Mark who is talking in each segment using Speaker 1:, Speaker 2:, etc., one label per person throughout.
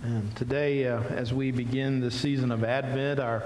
Speaker 1: And today, as we begin the season of Advent, our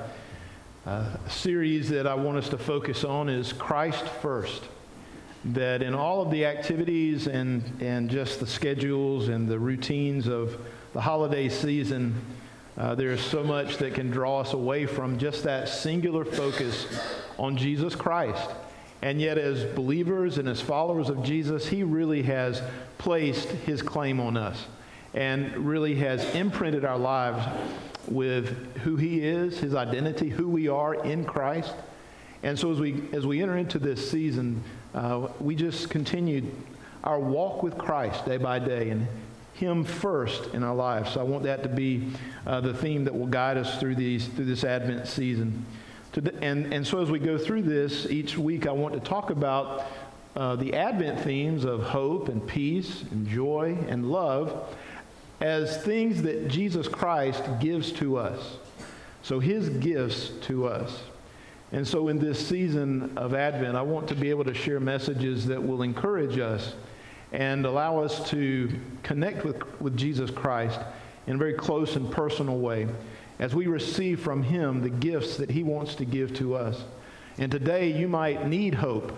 Speaker 1: series that I want us to focus on is Christ First. That in all of the activities and just the schedules and the routines of the holiday season, there is so much that can draw us away from just that singular focus on Jesus Christ. And yet, as believers and as followers of Jesus, He really has placed His claim on us and really has imprinted our lives with who He is, His identity, who we are in Christ. And so as we enter into this season, we just continue our walk with Christ day by day and Him first in our lives. So I want that to be the theme that will guide us through this Advent season. And so as we go through this each week, I want to talk about the Advent themes of hope and peace and joy and love as things that Jesus Christ gives to us. So His gifts to us. And so in this season of Advent, I want to be able to share messages that will encourage us and allow us to connect with Jesus Christ in a very close and personal way as we receive from Him the gifts that He wants to give to us. And today you might need hope.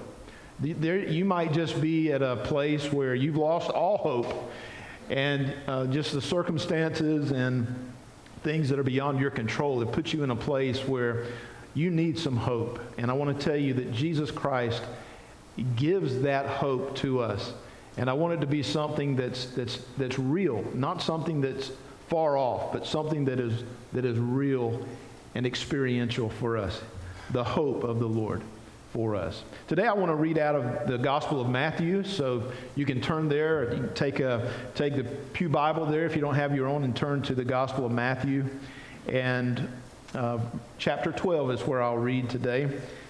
Speaker 1: You might just be at a place where you've lost all hope and just the circumstances and things that are beyond your control that put you in a place where you need some hope. And I want to tell you that Jesus Christ gives that hope to us. And I want it to be something that's real, not something that's far off, but something that is real and experiential for us. The hope of the Lord for us. Today I want to read out of the Gospel of Matthew, so you can turn there. You can take the Pew Bible there if you don't have your own and turn to the Gospel of Matthew. And chapter 12 is where I'll read today.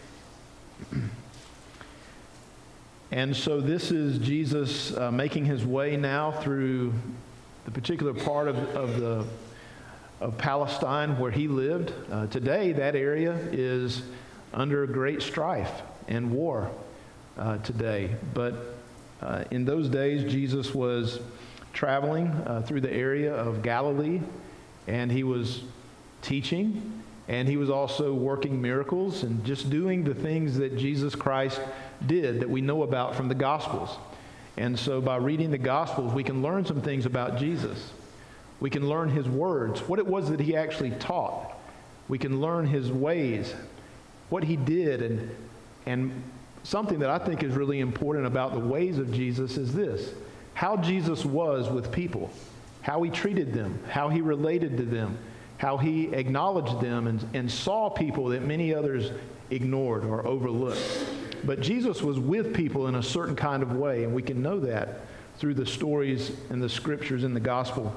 Speaker 1: And so this is Jesus making His way now through the particular part of Palestine where He lived. Today that area is under great strife and war today. But in those days, Jesus was traveling through the area of Galilee, and He was teaching, and He was also working miracles and just doing the things that Jesus Christ did that we know about from the Gospels. And so by reading the Gospels, we can learn some things about Jesus. We can learn His words, what it was that He actually taught. We can learn His ways, what He did, and something that I think is really important about the ways of Jesus is this: how Jesus was with people, how He treated them, how He related to them, how He acknowledged them and saw people that many others ignored or overlooked. But Jesus was with people in a certain kind of way, and we can know that through the stories and the scriptures in the gospel.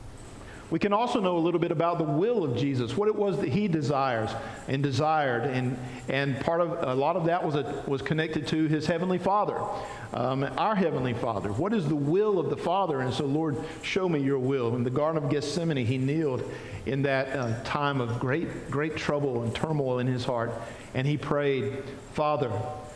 Speaker 1: We can also know a little bit about the will of Jesus, what it was that He desires and desired, and part of a lot of that was connected to His Heavenly Father, our Heavenly Father. What is the will of the Father? And so, Lord, show me your will. In the Garden of Gethsemane, He kneeled in that time of great trouble and turmoil in His heart, and He prayed, Father,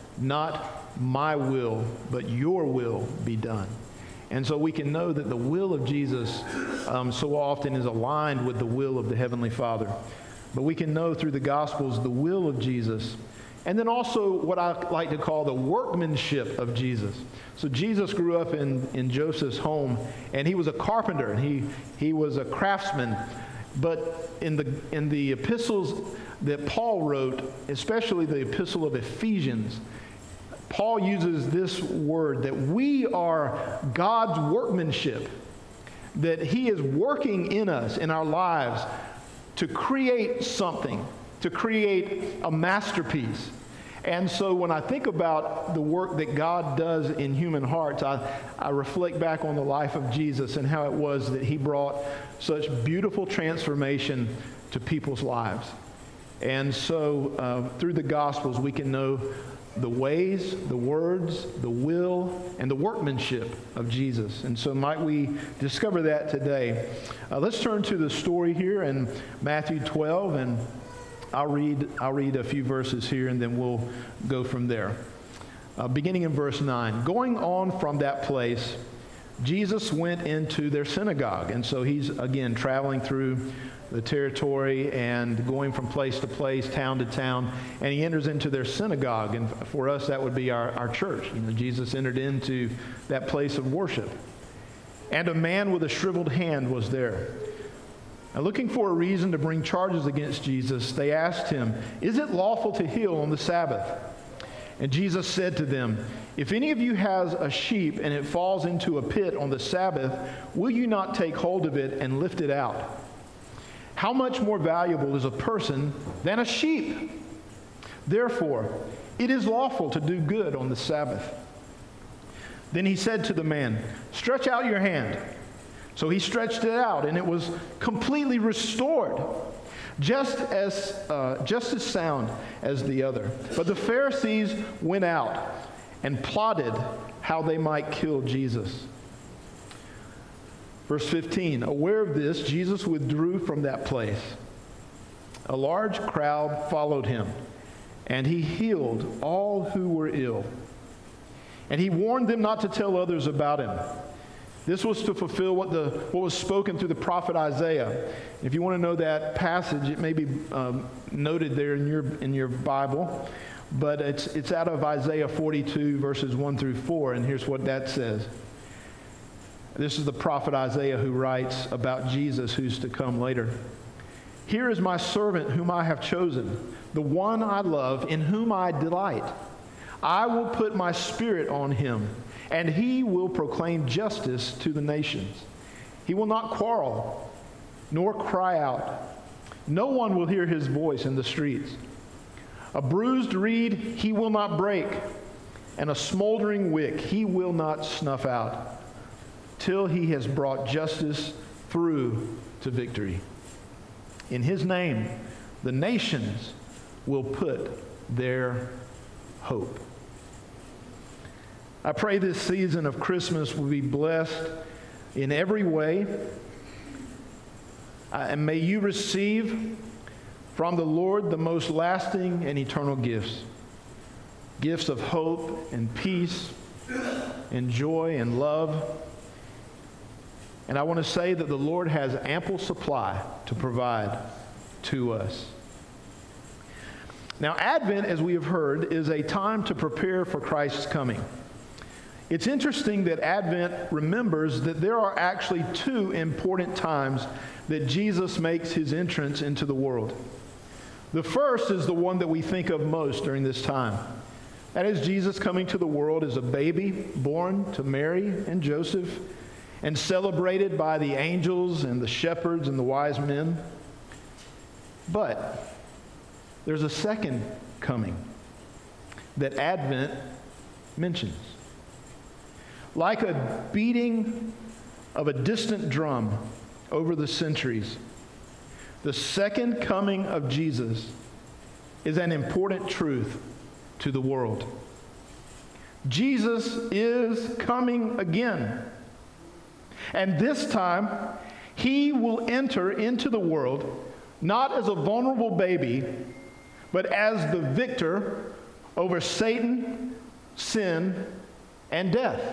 Speaker 1: not my will, but your will be done. And so we can know that the will of Jesus so often is aligned with the will of the Heavenly Father. But we can know through the Gospels the will of Jesus. And then also what I like to call the workmanship of Jesus. So Jesus grew up in Joseph's home, and he was a carpenter, and he was a craftsman. But in the epistles that Paul wrote, especially the epistle of Ephesians, Paul uses this word that we are God's workmanship, that He is working in us, in our lives, to create something, to create a masterpiece. And so when I think about the work that God does in human hearts, I reflect back on the life of Jesus and how it was that He brought such beautiful transformation to people's lives. And so through the Gospels, we can know the ways, the words, the will, and the workmanship of Jesus. And so might we discover that today. Let's turn to the story here in Matthew 12, and I'll read a few verses here, and then we'll go from there. Beginning in verse 9. Going on from that place, Jesus went into their synagogue. And so he's, again, traveling through the territory and going from place to place, town to town, and he enters into their synagogue. And for us, that would be our church. Jesus entered into that place of worship. And a man with a shriveled hand was there. Now, looking for a reason to bring charges against Jesus, they asked him, "Is it lawful to heal on the Sabbath?" And Jesus said to them, "If any of you has a sheep and it falls into a pit on the Sabbath, will you not take hold of it and lift it out? How much more valuable is a person than a sheep? Therefore, it is lawful to do good on the Sabbath." Then he said to the man, "Stretch out your hand." So he stretched it out, and it was completely restored, just as sound as the other. But the Pharisees went out and plotted how they might kill Jesus. Verse 15, aware of this, Jesus withdrew from that place. A large crowd followed him, and he healed all who were ill. And he warned them not to tell others about him. This was to fulfill what was spoken through the prophet Isaiah. If you want to know that passage, it may be noted there in your Bible, but it's out of Isaiah 42, verses 1 through 4, and here's what that says. This is the prophet Isaiah who writes about Jesus who's to come later. "Here is my servant whom I have chosen, the one I love, in whom I delight. I will put my spirit on him, and he will proclaim justice to the nations. He will not quarrel, nor cry out. No one will hear his voice in the streets. A bruised reed he will not break, and a smoldering wick he will not snuff out, till he has brought justice through to victory. In his name, the nations will put their hope." I pray this season of Christmas will be blessed in every way. And may you receive from the Lord the most lasting and eternal gifts. Gifts of hope and peace and joy and love. And I want to say that the Lord has ample supply to provide to us. Now, Advent, as we have heard, is a time to prepare for Christ's coming. It's interesting that Advent remembers that there are actually two important times that Jesus makes his entrance into the world. The first is the one that we think of most during this time. That is Jesus coming to the world as a baby born to Mary and Joseph and celebrated by the angels and the shepherds and the wise men. But there's a second coming that Advent mentions. Like a beating of a distant drum over the centuries, the second coming of Jesus is an important truth to the world. Jesus is coming again. And this time, he will enter into the world not as a vulnerable baby, but as the victor over Satan, sin, and death.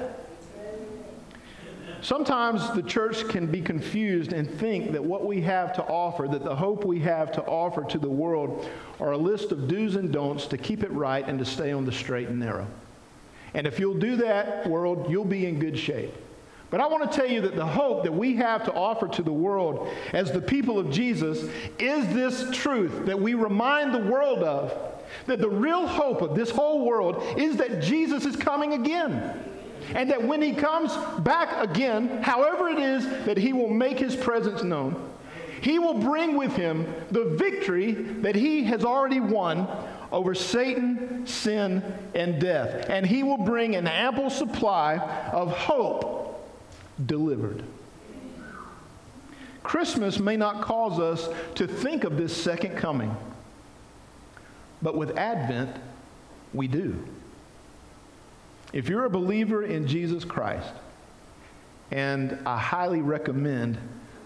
Speaker 1: Sometimes the church can be confused and think that what we have to offer, that the hope we have to offer to the world, are a list of do's and don'ts to keep it right and to stay on the straight and narrow. And if you'll do that, world, you'll be in good shape. But I want to tell you that the hope that we have to offer to the world as the people of Jesus is this truth that we remind the world of, that the real hope of this whole world is that Jesus is coming again. And that when he comes back again, however it is that he will make his presence known, he will bring with him the victory that he has already won over Satan, sin, and death. And he will bring an ample supply of hope delivered. Christmas may not cause us to think of this second coming, but with Advent, we do. If you're a believer in Jesus Christ, and I highly recommend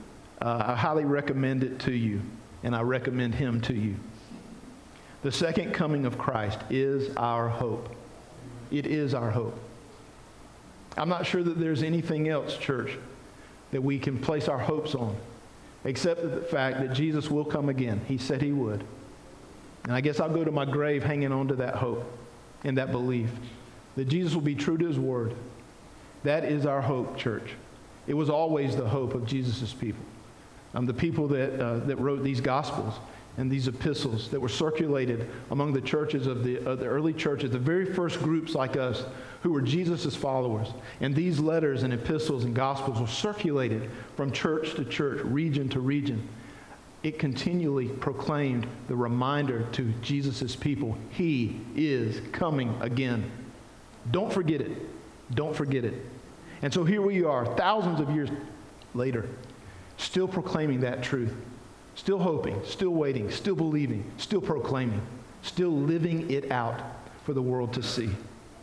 Speaker 1: it to you, and I recommend him to you. The second coming of Christ is our hope. It is our hope. I'm not sure that there's anything else, church, that we can place our hopes on, except the fact that Jesus will come again. He said he would. And I guess I'll go to my grave hanging on to that hope and that belief that Jesus will be true to his word. That is our hope, church. It was always the hope of Jesus' people. The people that wrote these Gospels and these epistles that were circulated among the churches of the early churches, the very first groups like us who were Jesus' followers. And these letters and epistles and Gospels were circulated from church to church, region to region. It continually proclaimed the reminder to Jesus' people, he is coming again. Don't forget it. Don't forget it. And so here we are, thousands of years later, still proclaiming that truth, still hoping, still waiting, still believing, still proclaiming, still living it out for the world to see.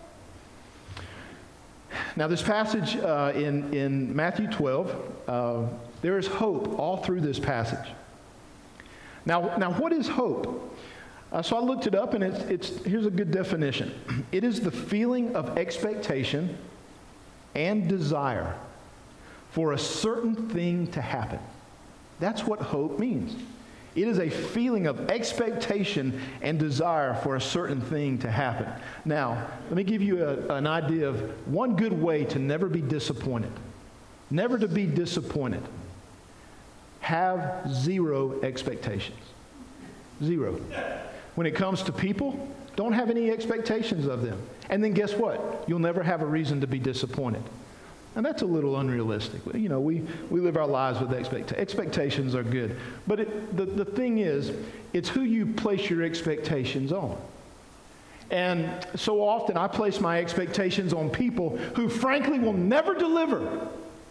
Speaker 1: Now this passage in Matthew 12, there is hope all through this passage. Now what is hope? So I looked it up, and here's a good definition. It is the feeling of expectation and desire for a certain thing to happen. That's what hope means. It is a feeling of expectation and desire for a certain thing to happen. Now, let me give you an idea of one good way to never be disappointed. Never to be disappointed. Have zero expectations. Zero. When it comes to people, don't have any expectations of them. And then guess what? You'll never have a reason to be disappointed. And that's a little unrealistic. You know, we live our lives with expectations. Expectations are good. But the thing is, it's who you place your expectations on. And so often I place my expectations on people who frankly will never deliver.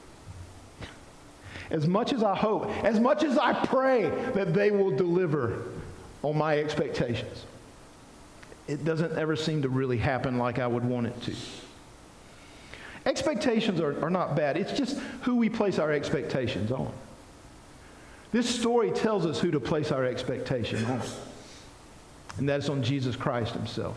Speaker 1: As much as I hope, as much as I pray that they will deliver on my expectations, it doesn't ever seem to really happen like I would want it to. Expectations are not bad. It's just who we place our expectations on. This story tells us who to place our expectation on. And that's on Jesus Christ himself.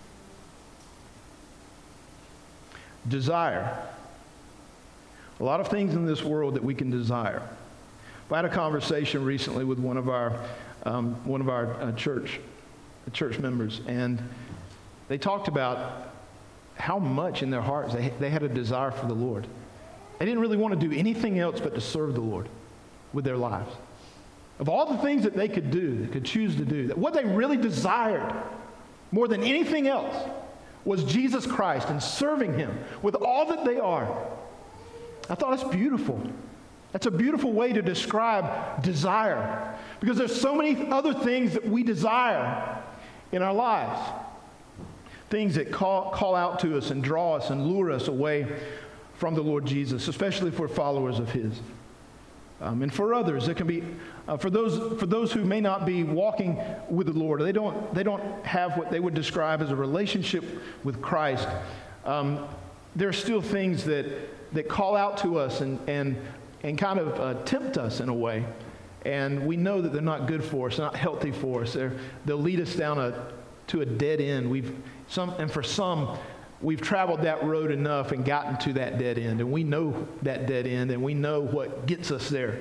Speaker 1: Desire. A lot of things in this world that we can desire. I had a conversation recently with one of our church members, and they talked about how much in their hearts they had a desire for the Lord. They didn't really want to do anything else but to serve the Lord with their lives. Of all the things that they could do, they could choose to do, that what they really desired more than anything else was Jesus Christ and serving him with all that they are. I thought that's beautiful. That's a beautiful way to describe desire, because there's so many other things that we desire in our lives. Things that call out to us and draw us and lure us away from the Lord Jesus, especially for followers of his. And for others, it can be for those who may not be walking with the Lord. They don't have what they would describe as a relationship with Christ. There are still things that call out to us and kind of tempt us in a way. And we know that they're not good for us, not healthy for us. They'll lead us down to a dead end. For some, we've traveled that road enough and gotten to that dead end. And we know that dead end, and we know what gets us there.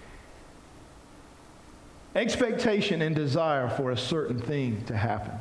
Speaker 1: Expectation and desire for a certain thing to happen.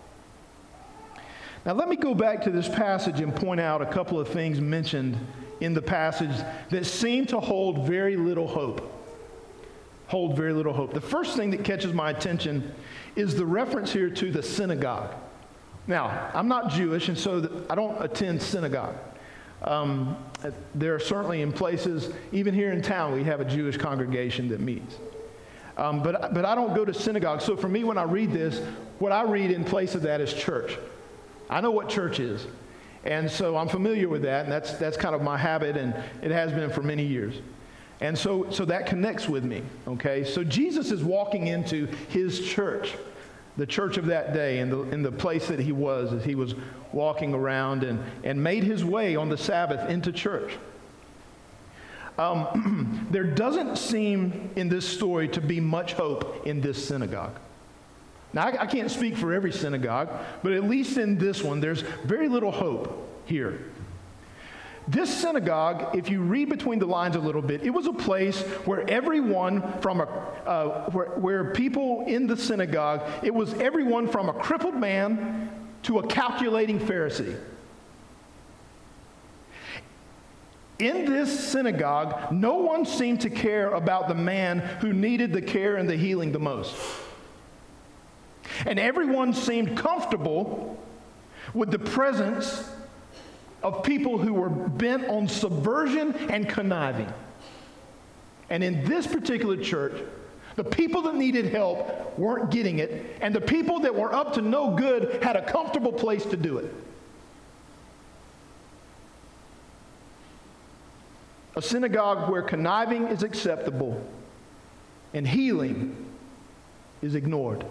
Speaker 1: Now let me go back to this passage and point out a couple of things mentioned in the passage that seem to hold very little hope. Hold very little hope. The first thing that catches my attention is the reference here to the synagogue. Now, I'm not Jewish, and so I don't attend synagogue. There are certainly in places, even here in town, we have a Jewish congregation that meets. But I don't go to synagogue. So for me, when I read this, what I read in place of that is church. I know what church is. And so I'm familiar with that, and that's kind of my habit, and it has been for many years. And so that connects with me, okay? So Jesus is walking into his church, the church of that day, in the place that he was as he was walking around and made his way on the Sabbath into church. There doesn't seem in this story to be much hope in this synagogue. Now, I can't speak for every synagogue, but at least in this one, there's very little hope here. This synagogue, if you read between the lines a little bit, it was a place where everyone where people in the synagogue, it was everyone from a crippled man to a calculating Pharisee. In this synagogue, no one seemed to care about the man who needed the care and the healing the most. And everyone seemed comfortable with the presence of people who were bent on subversion and conniving. And in this particular church, the people that needed help weren't getting it, and the people that were up to no good had a comfortable place to do it. A synagogue where conniving is acceptable and healing is ignored.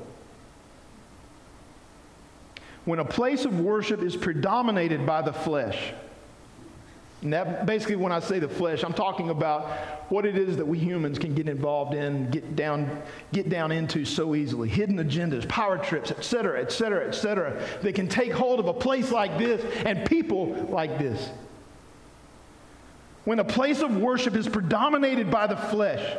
Speaker 1: When a place of worship is predominated by the flesh, and that basically, when I say the flesh, I'm talking about what it is that we humans can get involved in, get down into so easily. Hidden agendas, power trips, etc., etc., etc. They can take hold of a place like this and people like this. When a place of worship is predominated by the flesh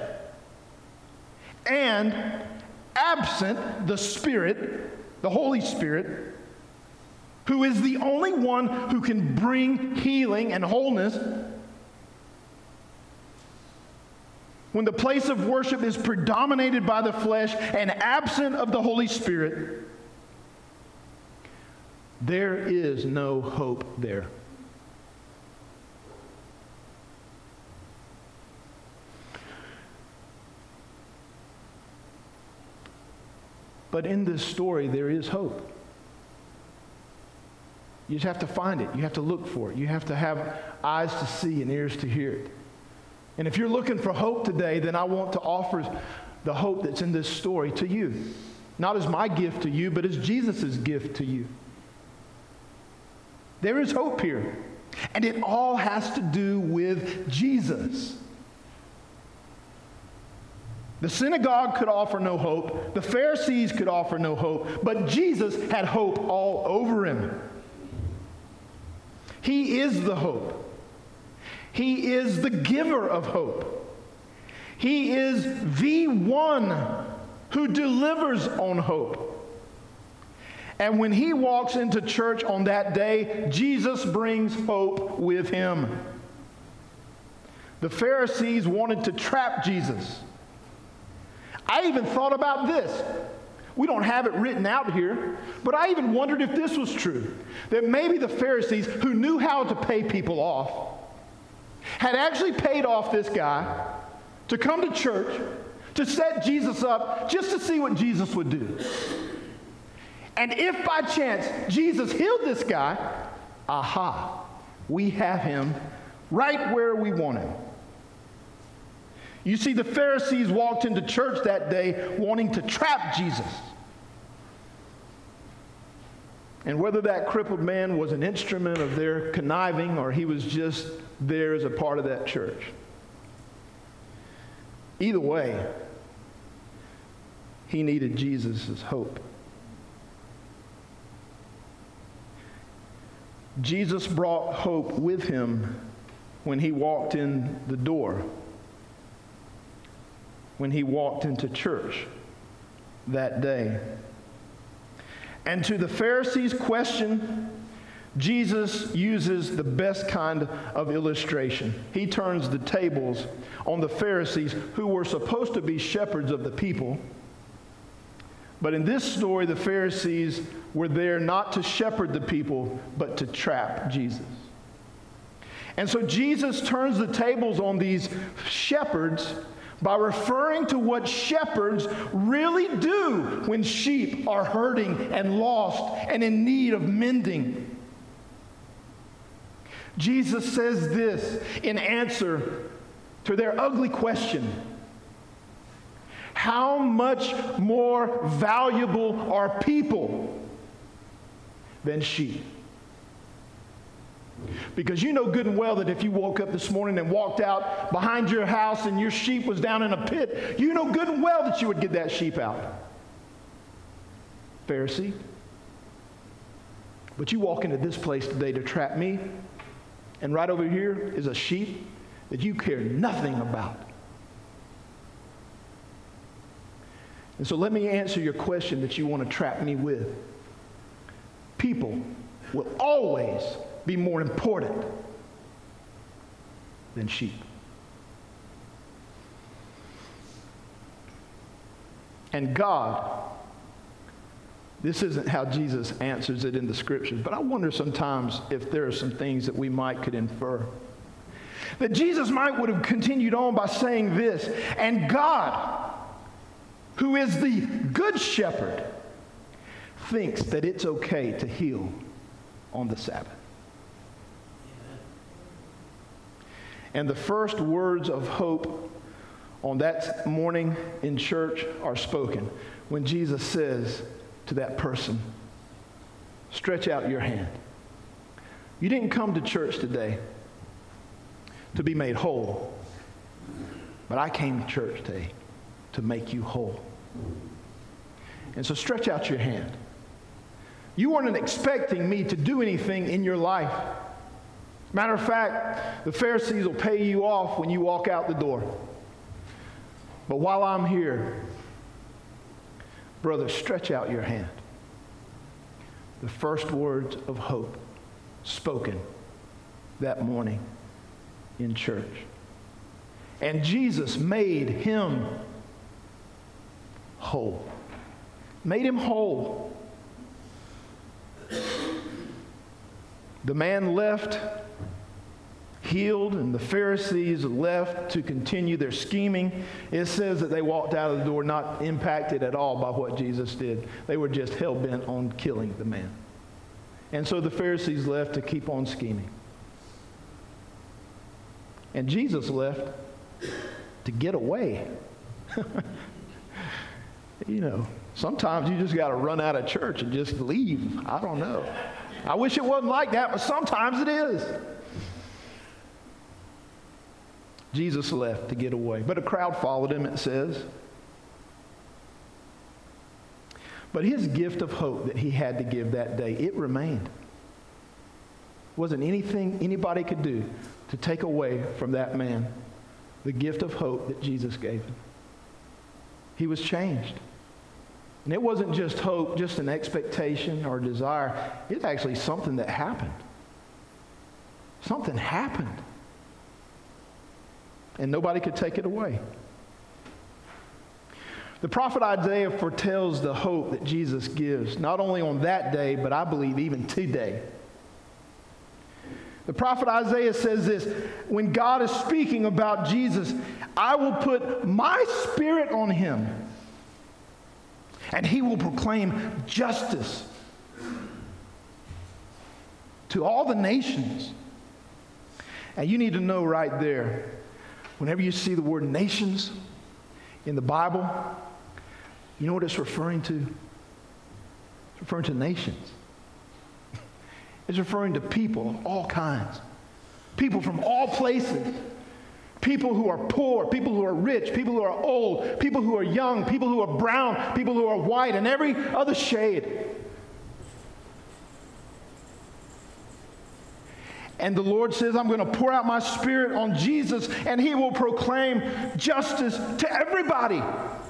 Speaker 1: and absent the Spirit, the Holy Spirit, who is the only one who can bring healing and wholeness. When the place of worship is predominated by the flesh and absent of the Holy Spirit, there is no hope there. But in this story, there is hope. You just have to find it. You have to look for it. You have to have eyes to see and ears to hear it. And if you're looking for hope today, then I want to offer the hope that's in this story to you. Not as my gift to you, but as Jesus' gift to you. There is hope here. And it all has to do with Jesus. The synagogue could offer no hope. The Pharisees could offer no hope. But Jesus had hope all over him. He is the hope. He is the giver of hope. He is the one who delivers on hope. And when he walks into church on that day, Jesus brings hope with him. The Pharisees wanted to trap Jesus. I even thought about this. We don't have it written out here, but I even wondered if this was true. That maybe the Pharisees, who knew how to pay people off, had actually paid off this guy to come to church to set Jesus up just to see what Jesus would do. And if by chance Jesus healed this guy, aha, we have him right where we want him. You see, the Pharisees walked into church that day wanting to trap Jesus. And whether that crippled man was an instrument of their conniving or he was just there as a part of that church. Either way, he needed Jesus' hope. Jesus brought hope with him when he walked in the door. When he walked into church that day. And to the Pharisees' question, Jesus uses the best kind of illustration. He turns the tables on the Pharisees, who were supposed to be shepherds of the people. But in this story, the Pharisees were there not to shepherd the people, but to trap Jesus. And so Jesus turns the tables on these shepherds by referring to what shepherds really do when sheep are hurting and lost and in need of mending. Jesus says this in answer to their ugly question: how much more valuable are people than sheep? Because you know good and well that if you woke up this morning and walked out behind your house and your sheep was down in a pit, you know good and well that you would get that sheep out. Pharisee. But you walk into this place today to trap me, And right over here is a sheep that you care nothing about. And so let me answer your question that you want to trap me with. People will always be more important than sheep. And God, this isn't how Jesus answers it in the scriptures, but I wonder sometimes if there are some things that we could infer. That Jesus would have continued on by saying this, and God, who is the good shepherd, thinks that it's okay to heal on the Sabbath. And the first words of hope on that morning in church are spoken when Jesus says to that person, stretch out your hand. You didn't come to church today to be made whole, but I came to church today to make you whole. And so stretch out your hand. You weren't expecting me to do anything in your life. Matter of fact, the Pharisees will pay you off when you walk out the door. But while I'm here, brother, stretch out your hand. The first words of hope spoken that morning in church. And Jesus made him whole. Made him whole. The man left healed, and the Pharisees left to continue their scheming. It says that they walked out of the door not impacted at all by what Jesus did. They were just hell-bent on killing the man. And so the Pharisees left to keep on scheming. And Jesus left to get away. Sometimes you just got to run out of church and just leave. I don't know. I wish it wasn't like that, but sometimes it is. Jesus left to get away, but a crowd followed him, it says. But his gift of hope that he had to give that day, it remained. Wasn't anything anybody could do to take away from that man the gift of hope that Jesus gave him. He was changed. And it wasn't just hope, just an expectation or desire. It's actually something that happened. Something happened. And nobody could take it away. The prophet Isaiah foretells the hope that Jesus gives, not only on that day, but I believe even today. The prophet Isaiah says this, when God is speaking about Jesus, I will put my spirit on him, and he will proclaim justice to all the nations. And you need to know right there, whenever you see the word nations in the Bible, you know what it's referring to? It's referring to nations. It's referring to people of all kinds. People from all places. People who are poor, people who are rich, people who are old, people who are young, people who are brown, people who are white, and every other shade. And the Lord says, I'm going to pour out my spirit on Jesus, and he will proclaim justice to everybody.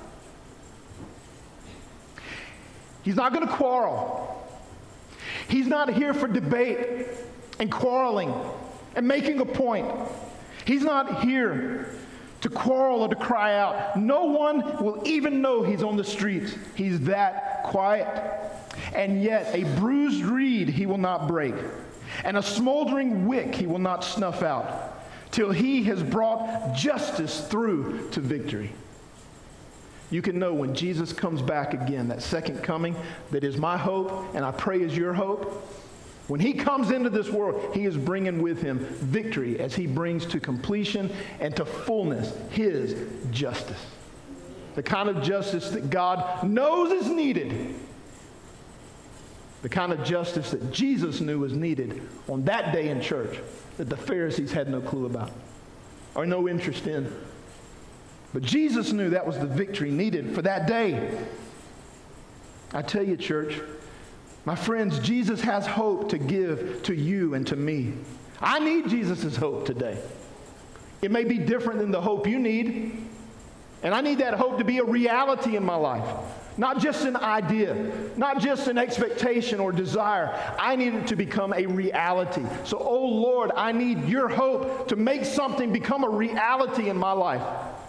Speaker 1: He's not going to quarrel. He's not here for debate and quarreling and making a point. He's not here to quarrel or to cry out. No one will even know he's on the streets. He's that quiet. And yet a bruised reed he will not break, and a smoldering wick he will not snuff out, till he has brought justice through to victory. You can know when Jesus comes back again, that second coming, that is my hope, and I pray is your hope. When he comes into this world, he is bringing with him victory as he brings to completion and to fullness his justice. The kind of justice that God knows is needed. The kind of justice that Jesus knew was needed on that day in church that the Pharisees had no clue about or no interest in. But Jesus knew that was the victory needed for that day. I tell you, church, my friends, Jesus has hope to give to you and to me. I need Jesus' hope today. It may be different than the hope you need. And I need that hope to be a reality in my life. Not just an idea, not just an expectation or desire. I need it to become a reality. So, oh Lord, I need your hope to make something become a reality in my life.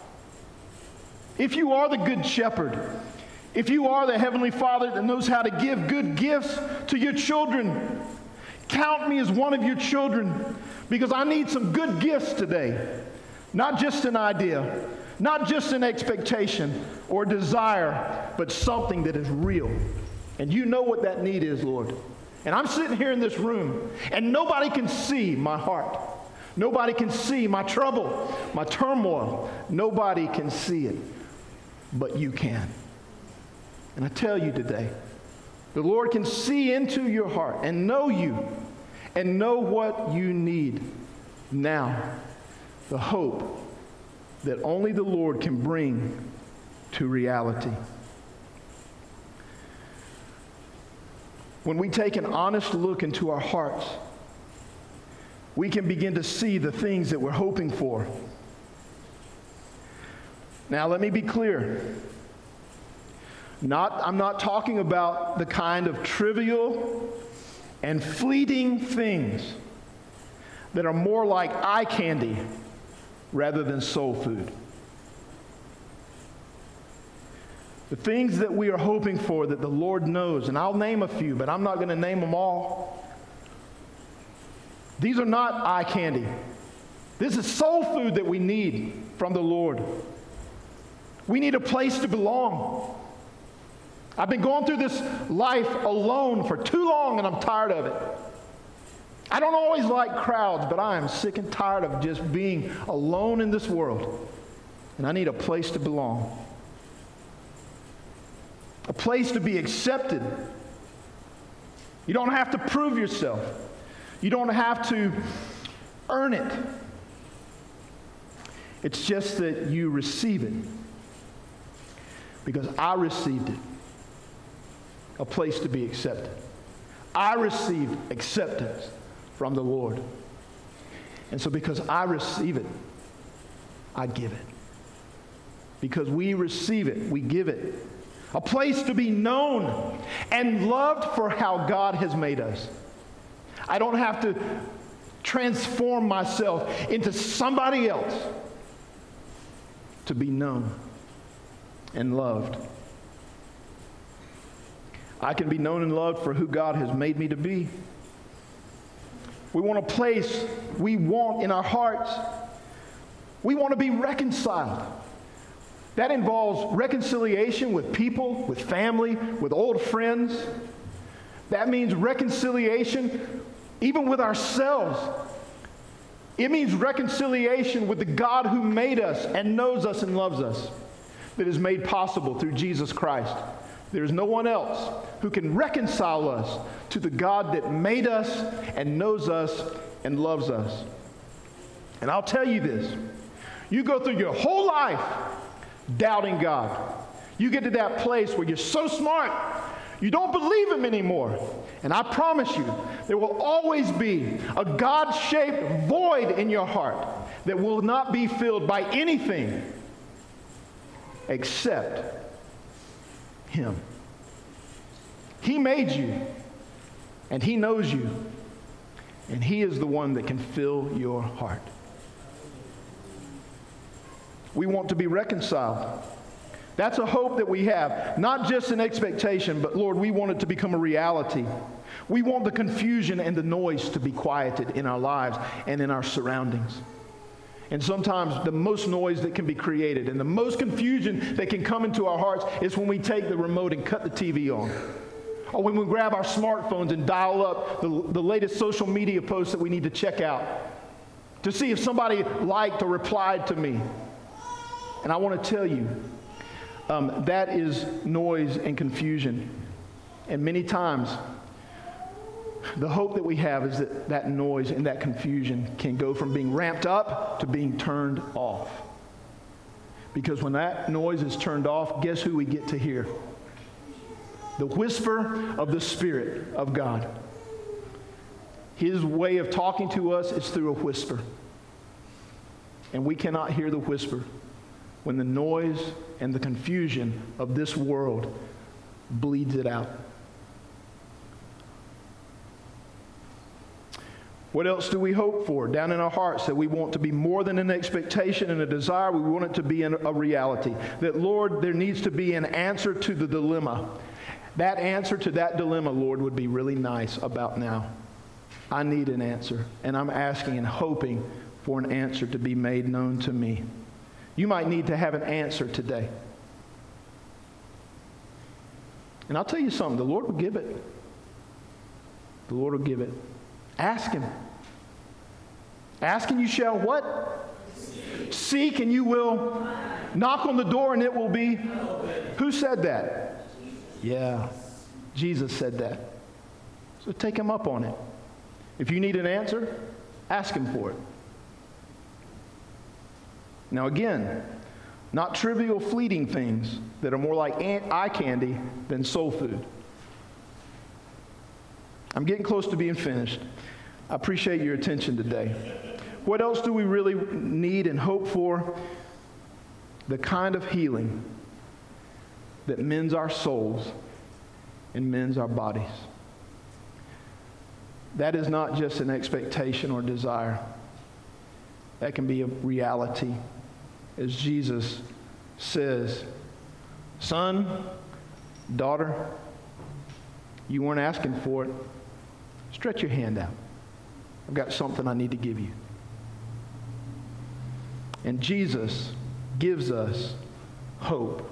Speaker 1: If you are the good shepherd, if you are the Heavenly Father that knows how to give good gifts to your children, count me as one of your children, because I need some good gifts today. Not just an idea, not just an expectation or desire, but something that is real. And you know what that need is, Lord. And I'm sitting here in this room, and nobody can see my heart. Nobody can see my trouble, my turmoil. Nobody can see it, but you can. And I tell you today, the Lord can see into your heart and know you and know what you need now. The hope that only the Lord can bring to reality. When we take an honest look into our hearts, we can begin to see the things that we're hoping for. Now, let me be clear. I'm not talking about the kind of trivial and fleeting things that are more like eye candy rather than soul food. The things that we are hoping for that the Lord knows, and I'll name a few, but I'm not going to name them all. These are not eye candy. This is soul food that we need from the Lord. We need a place to belong. I've been going through this life alone for too long, and I'm tired of it. I don't always like crowds, but I am sick and tired of just being alone in this world. And I need a place to belong. A place to be accepted. You don't have to prove yourself. You don't have to earn it. It's just that you receive it. Because I received it. A place to be accepted. I received acceptance from the Lord. And so because I receive it, I give it. Because we receive it, we give it. A place to be known and loved for how God has made us. I don't have to transform myself into somebody else to be known and loved. I can be known and loved for who God has made me to be. We want a place we want in our hearts. We want to be reconciled. That involves reconciliation with people, with family, with old friends. That means reconciliation even with ourselves. It means reconciliation with the God who made us and knows us and loves us, that is made possible through Jesus Christ. There is no one else who can reconcile us to the God that made us and knows us and loves us. And I'll tell you this, you go through your whole life doubting God. You get to that place where you're so smart, you don't believe Him anymore. And I promise you, there will always be a God-shaped void in your heart that will not be filled by anything except Him. He made you, and He knows you, and He is the one that can fill your heart. We want to be reconciled. That's a hope that we have, not just an expectation, but Lord, we want it to become a reality. We want the confusion and the noise to be quieted in our lives and in our surroundings. And sometimes the most noise that can be created and the most confusion that can come into our hearts is when we take the remote and cut the TV on. Or when we grab our smartphones and dial up the latest social media posts that we need to check out to see if somebody liked or replied to me. And I want to tell you, that is noise and confusion. And many times, the hope that we have is that that noise and that confusion can go from being ramped up to being turned off. Because when that noise is turned off, guess who we get to hear? The whisper of the Spirit of God. His way of talking to us is through a whisper. And we cannot hear the whisper when the noise and the confusion of this world bleeds it out. What else do we hope for? Down in our hearts, that we want to be more than an expectation and a desire. We want it to be a reality. That, Lord, there needs to be an answer to the dilemma. That answer to that dilemma, Lord, would be really nice about now. I need an answer, and I'm asking and hoping for an answer to be made known to me. You might need to have an answer today. And I'll tell you something, the Lord will give it. The Lord will give it. Ask Him. Ask and you shall what? Seek and you will knock on the door and it will be. Who said that? Yeah, Jesus said that. So take Him up on it. If you need an answer, ask Him for it. Now again, not trivial fleeting things that are more like eye candy than soul food. I'm getting close to being finished. I appreciate your attention today. What else do we really need and hope for? The kind of healing that mends our souls and mends our bodies. That is not just an expectation or desire. That can be a reality. As Jesus says, son, daughter, you weren't asking for it. Stretch your hand out. I've got something I need to give you. And Jesus gives us hope.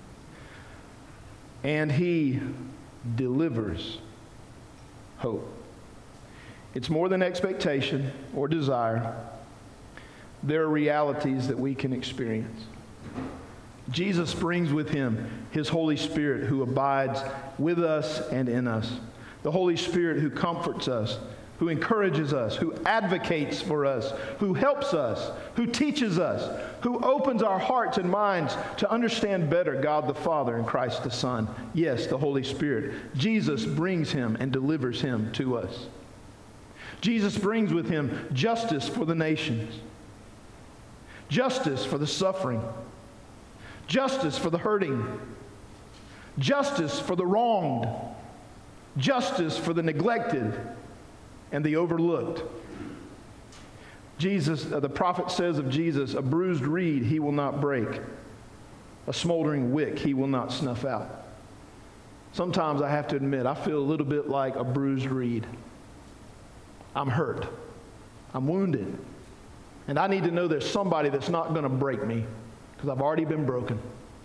Speaker 1: And He delivers hope. It's more than expectation or desire. There are realities that we can experience. Jesus brings with Him His Holy Spirit who abides with us and in us. The Holy Spirit who comforts us, who encourages us, who advocates for us, who helps us, who teaches us, who opens our hearts and minds to understand better God the Father and Christ the Son. Yes, the Holy Spirit. Jesus brings Him and delivers Him to us. Jesus brings with Him justice for the nations, justice for the suffering, justice for the hurting, justice for the wronged, justice for the neglected and the overlooked. Jesus, the prophet says of Jesus, a bruised reed He will not break, a smoldering wick He will not snuff out. Sometimes I have to admit, I feel a little bit like a bruised reed. I'm hurt. I'm wounded. And I need to know there's somebody that's not going to break me because I've already been broken.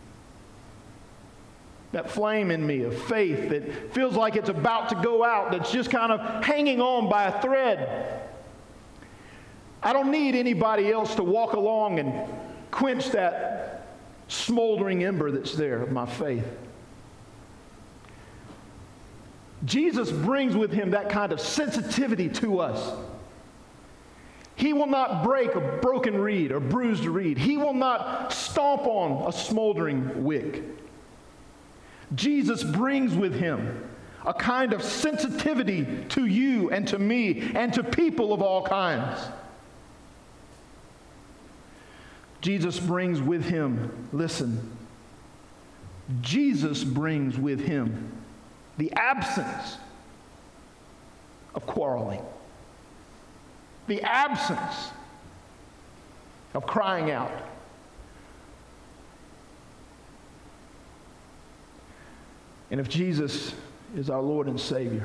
Speaker 1: That flame in me of faith that feels like it's about to go out, that's just kind of hanging on by a thread. I don't need anybody else to walk along and quench that smoldering ember that's there of my faith. Jesus brings with Him that kind of sensitivity to us. He will not break a broken reed or bruised reed. He will not stomp on a smoldering wick. Jesus brings with Him a kind of sensitivity to you and to me and to people of all kinds. Jesus brings with Him, listen, Jesus brings with Him the absence of quarreling, the absence of crying out. And if Jesus is our Lord and Savior,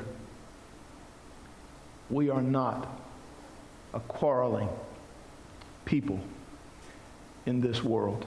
Speaker 1: we are not a quarreling people in this world.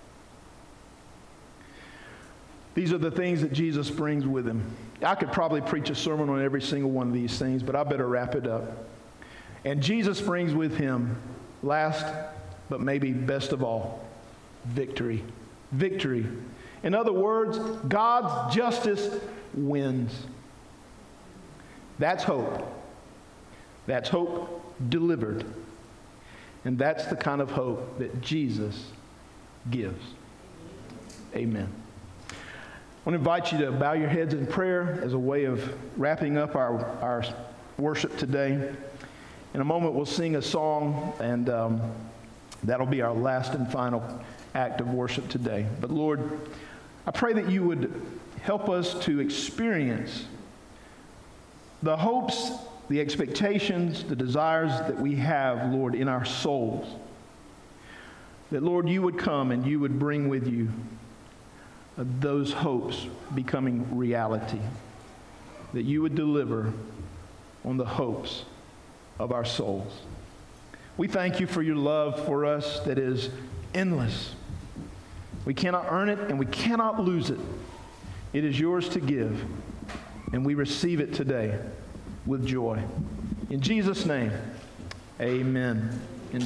Speaker 1: These are the things that Jesus brings with Him. I could probably preach a sermon on every single one of these things, but I better wrap it up. And Jesus brings with Him, last but maybe best of all, victory. Victory. In other words, God's justice wins. That's hope. That's hope delivered. And that's the kind of hope that Jesus gives. Amen. I want to invite you to bow your heads in prayer as a way of wrapping up our worship today. In a moment, we'll sing a song, and that'll be our last and final act of worship today. But Lord, I pray that you would help us to experience the hopes, the expectations, the desires that we have, Lord, in our souls. That, Lord, you would come and you would bring with you those hopes becoming reality. That you would deliver on the hopes of our souls. We thank you for your love for us that is endless. We cannot earn it and we cannot lose it. It is yours to give, and we receive it today with joy. In Jesus' name, amen.